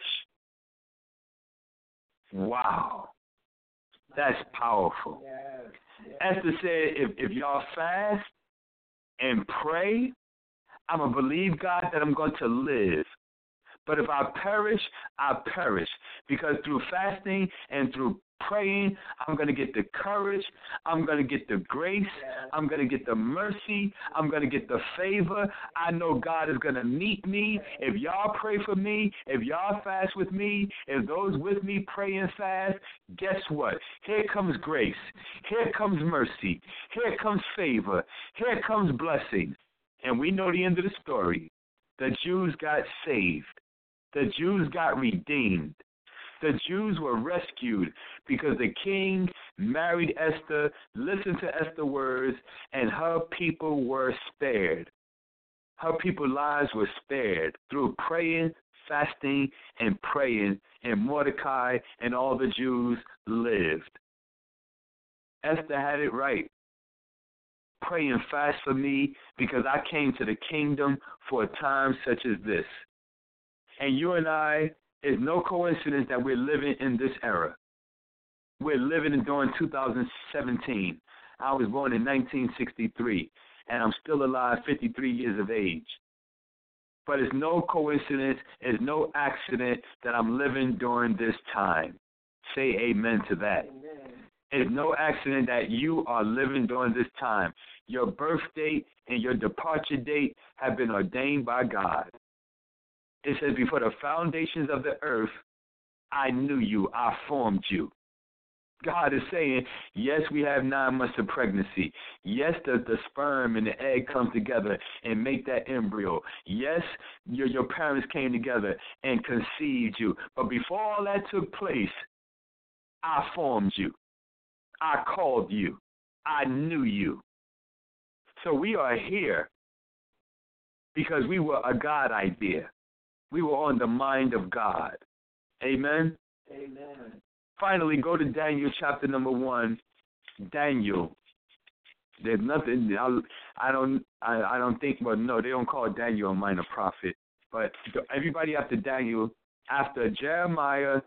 Wow. That's powerful. Yes. Yes. Esther said, if y'all fast and pray, I'm going to believe God that I'm going to live. But if I perish, I perish. Because through fasting and through praying, I'm going to get the courage, I'm going to get the grace, I'm going to get the mercy, I'm going to get the favor. I know God is going to meet me. If y'all pray for me, if y'all fast with me, if those with me pray and fast, guess what? Here comes grace. Here comes mercy. Here comes favor. Here comes blessing. And we know the end of the story. The Jews got saved. The Jews got redeemed. The Jews were rescued because the king married Esther, listened to Esther's words, and her people were spared. Her people's lives were spared through praying, fasting, and praying, and Mordecai and all the Jews lived. Esther had it right. Pray and fast for me because I came to the kingdom for a time such as this. And you and I, it's no coincidence that we're living in this era. We're living during 2017. I was born in 1963, and I'm still alive 53 years of age. But it's no coincidence, it's no accident that I'm living during this time. Say amen to that. Amen. It's no accident that you are living during this time. Your birth date and your departure date have been ordained by God. It says, before the foundations of the earth, I knew you. I formed you. God is saying, yes, we have 9 months of pregnancy. Yes, the sperm and the egg come together and make that embryo. Yes, your parents came together and conceived you. But before all that took place, I formed you. I called you. I knew you. So we are here because we were a God idea. We were on the mind of God. Amen? Amen. Finally, go to Daniel chapter number 1. Daniel. There's nothing. I don't think. Well, no, they don't call Daniel a minor prophet. But everybody after Daniel, after Jeremiah,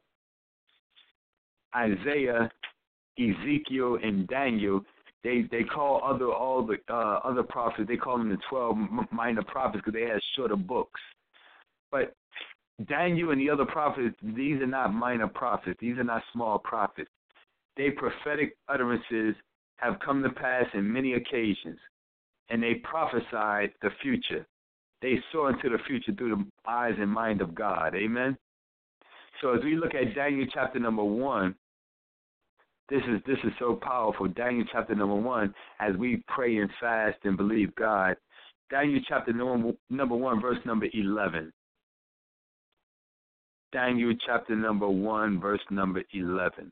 Isaiah, Ezekiel, and Daniel, they call all the other prophets. They call them the 12 minor prophets because they had shorter books. But Daniel and the other prophets, these are not minor prophets. These are not small prophets. Their prophetic utterances have come to pass in many occasions, and they prophesied the future. They saw into the future through the eyes and mind of God. Amen? So as we look at Daniel chapter number 1, this is so powerful. Daniel chapter number 1, as we pray and fast and believe God. Daniel chapter number 1, verse number 11. Daniel chapter number 1, verse number 11.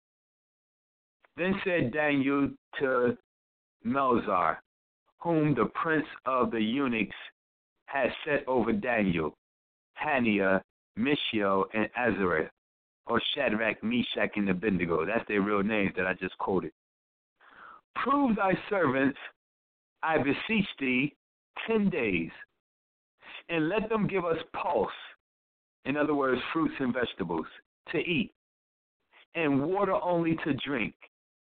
Then said Daniel to Melzar, whom the prince of the eunuchs had set over Daniel, Hananiah, Mishael, and Azariah, or Shadrach, Meshach, and Abednego. That's their real names that I just quoted. Prove thy servants, I beseech thee, 10 days, and let them give us pulse, in other words, fruits and vegetables, to eat, and water only to drink.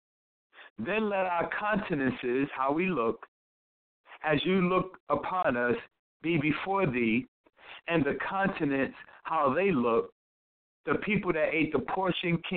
Then let our countenances, how we look, as you look upon us, be before thee, and the countenance, how they look, the people that ate the portion of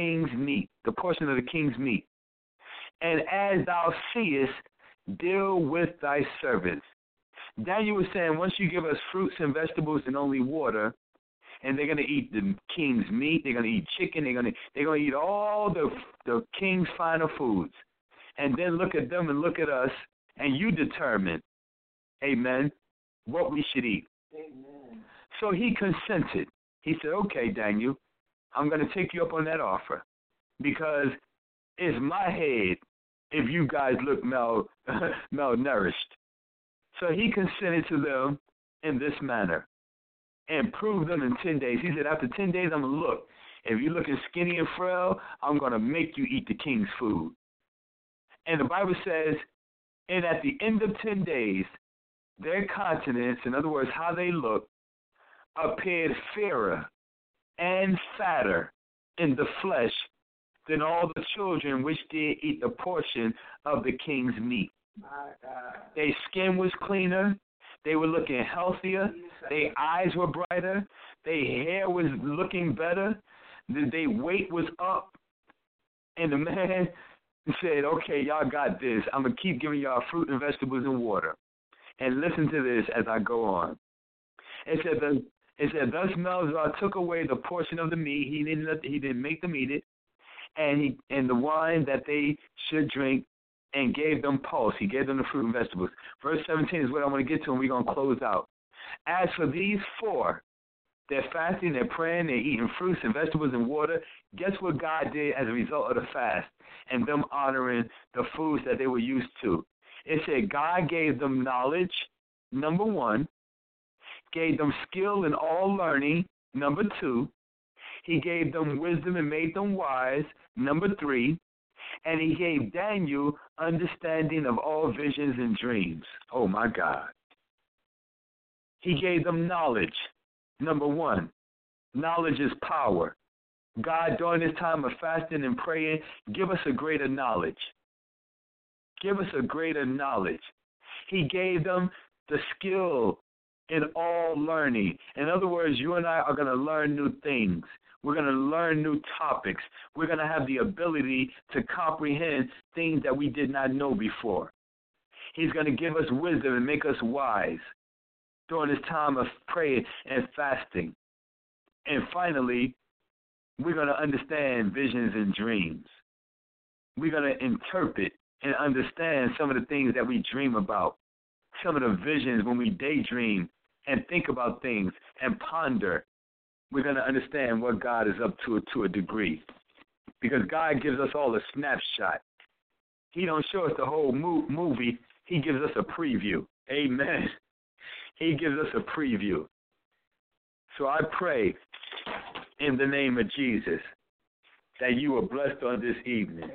the king's meat. And as thou seest, deal with thy servants. Daniel was saying, once you give us fruits and vegetables and only water, and they're going to eat the king's meat, they're going to eat chicken, they're going to eat all the king's final foods. And then look at them and look at us, and you determine, amen, what we should eat. Amen. So he consented. He said, okay, Daniel, I'm going to take you up on that offer because it's my head if you guys look malnourished. So he consented to them in this manner and proved them in 10 days. He said, after 10 days, I'm going to look. If you're looking skinny and frail, I'm going to make you eat the king's food. And the Bible says, and at the end of 10 days, their countenance, in other words, how they look, appeared fairer and fatter in the flesh than all the children which did eat the portion of the king's meat. My God. Their skin was cleaner. They were looking healthier. Their eyes were brighter. Their hair was looking better. Their weight was up. And the man said, okay, y'all got this. I'm going to keep giving y'all fruit and vegetables and water. And listen to this as I go on. It said, thus Melzar took away the portion of the meat. He didn't make them eat it. And the wine that they should drink, and gave them pulse. He gave them the fruit and vegetables. Verse 17 is what I want to get to, and we're going to close out. As for these 4, they're fasting, they're praying, they're eating fruits and vegetables and water. Guess what God did as a result of the fast and them honoring the foods that they were used to? It said God gave them knowledge, number 1. Gave them skill in all learning, number 2. He gave them wisdom and made them wise, number 3. And he gave Daniel understanding of all visions and dreams. Oh, my God. He gave them knowledge. Number 1, knowledge is power. God, during this time of fasting and praying, give us a greater knowledge. Give us a greater knowledge. He gave them the skill in all learning. In other words, you and I are going to learn new things. We're going to learn new topics. We're going to have the ability to comprehend things that we did not know before. He's going to give us wisdom and make us wise during this time of prayer and fasting. And finally, We're going to understand visions and dreams. We're going to interpret and understand some of the things that we dream about, some of the visions when we daydream and think about things and ponder. We're going to understand what God is up to a degree, because God gives us all a snapshot. He don't show us the whole movie. He gives us a preview. Amen. He gives us a preview. So I pray in the name of Jesus that you are blessed on this evening.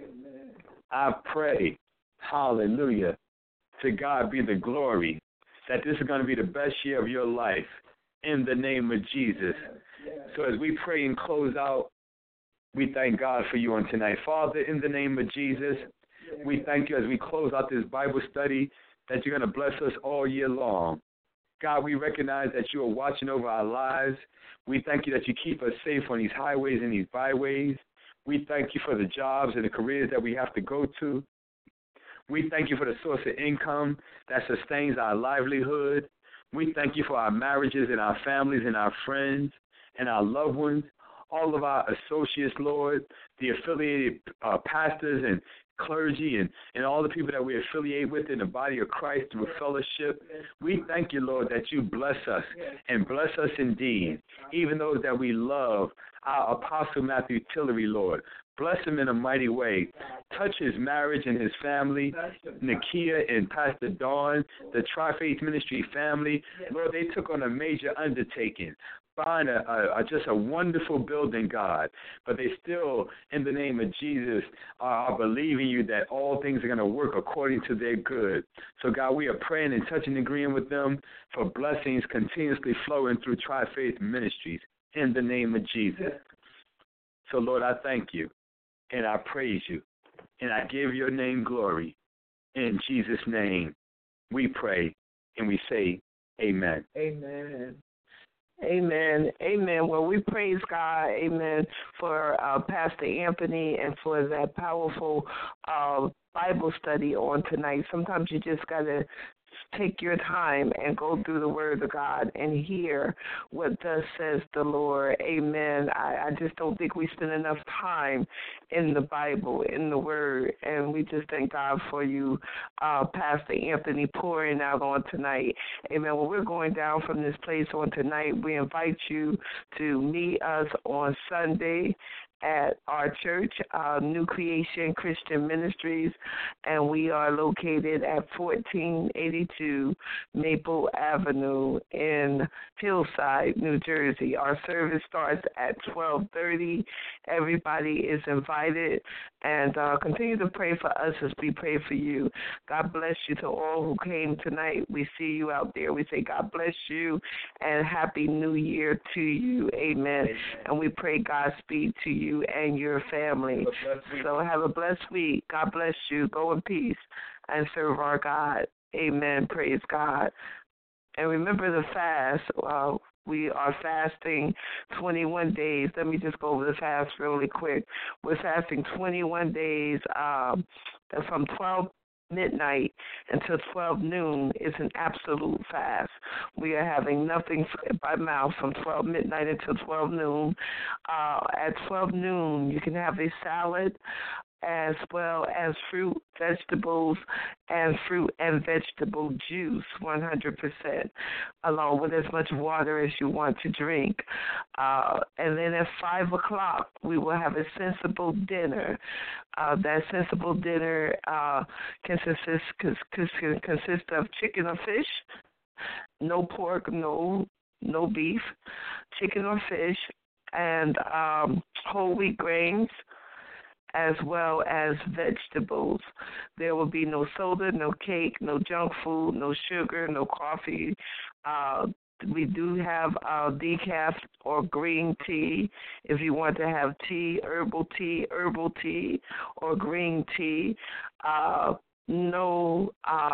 I pray, hallelujah, to God be the glory, that this is going to be the best year of your life in the name of Jesus. So as we pray and close out, we thank God for you on tonight. Father, in the name of Jesus, we thank you as we close out this Bible study that you're going to bless us all year long. God, we recognize that you are watching over our lives. We thank you that you keep us safe on these highways and these byways. We thank you for the jobs and the careers that we have to go to. We thank you for the source of income that sustains our livelihood. We thank you for our marriages and our families and our friends and our loved ones, all of our associates, Lord, the affiliated pastors and clergy and all the people that we affiliate with in the body of Christ through fellowship. We thank you, Lord, that you bless us and bless us indeed, even those that we love. Our Apostle Matthew Tillery, Lord, bless him in a mighty way. Touch his marriage and his family, Nakia and Pastor Dawn, the Tri-Faith Ministry family. Lord, they took on a major undertaking. Find just a wonderful building, God, but they still, in the name of Jesus, are believing you that all things are going to work according to their good. So, God, we are praying and touching and agreeing with them for blessings continuously flowing through Tri-Faith Ministries in the name of Jesus. So, Lord, I thank you and I praise you and I give your name glory. In Jesus' name we pray and we say amen. Amen. Amen. Amen. Well, we praise God, amen, for Pastor Anthony and for that powerful Bible study on tonight. Sometimes you just got to take your time and go through the Word of God and hear what thus says the Lord. Amen. I just don't think we spend enough time in the Bible, in the Word, and we just thank God for you, Pastor Anthony, pouring out on tonight. Amen. Well, we're going down from this place on tonight. We invite you to meet us on Sunday at our church, New Creation Christian Ministries, and we are located at 1482 Maple Avenue in Hillside, New Jersey. Our service starts at 12:30. Everybody is invited, and continue to pray for us as we pray for you. God bless you to all who came tonight. We see you out there. We say God bless you and Happy New Year to you. Amen. And we pray Godspeed to you and your family. So have a blessed week. God bless you. Go in peace and serve our God. Amen. Praise God. And remember the fast. We are fasting 21 days. Let me just go over the fast really quick. We're fasting 21 days from 12 midnight until 12 noon is an absolute fast. We are having nothing by mouth from 12 midnight until 12 noon. At 12 noon, you can have a salad as well as fruit, vegetables, and fruit and vegetable juice, 100%, along with as much water as you want to drink. And then at 5 o'clock, we will have a sensible dinner. That sensible dinner consists of chicken or fish, no pork, no beef, chicken or fish, and whole wheat grains, as well as vegetables. There will be no soda, no cake, no junk food, no sugar, no coffee. We do have decaf or green tea. If you want to have tea, herbal tea, or green tea. No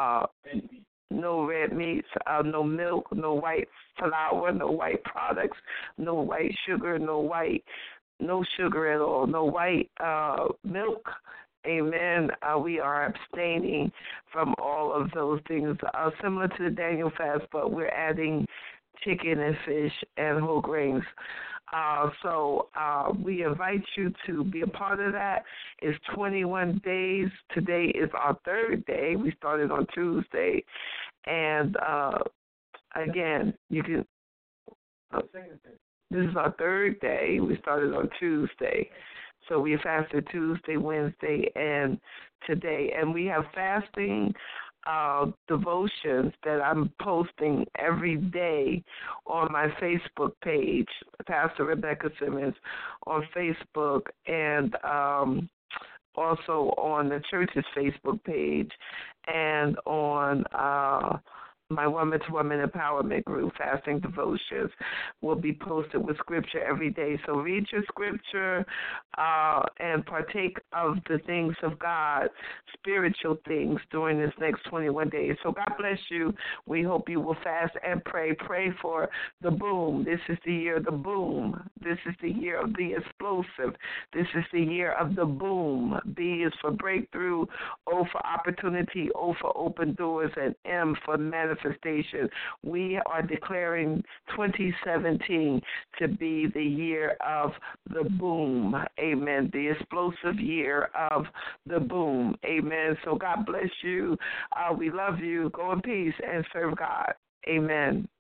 red meats, no milk, no white flour, no white products, no white sugar, no sugar at all, no white milk. Amen. We are abstaining from all of those things, similar to the Daniel fast, but we're adding chicken and fish and whole grains. So we invite you to be a part of that. It's 21 days. Today is our third day. We started on Tuesday. And, again, you can this is our third day. We started on Tuesday. So we fasted Tuesday, Wednesday, and today. And we have fasting devotions that I'm posting every day on my Facebook page, Pastor Rebecca Simmons, on Facebook, and also on the church's Facebook page, and on my Woman to Woman Empowerment Group, Fasting Devotions, will be posted with scripture every day. So read your scripture and partake of the things of God, spiritual things, during this next 21 days. So God bless you. We hope you will fast and pray. Pray for the boom. This is the year of the boom. This is the year of the explosive. This is the year of the boom. B is for breakthrough, O for opportunity, O for open doors, and M for manifestation. We are declaring 2017 to be the year of the boom. Amen. The explosive year of the boom. Amen. So God bless you. We love you. Go in peace and serve God. Amen.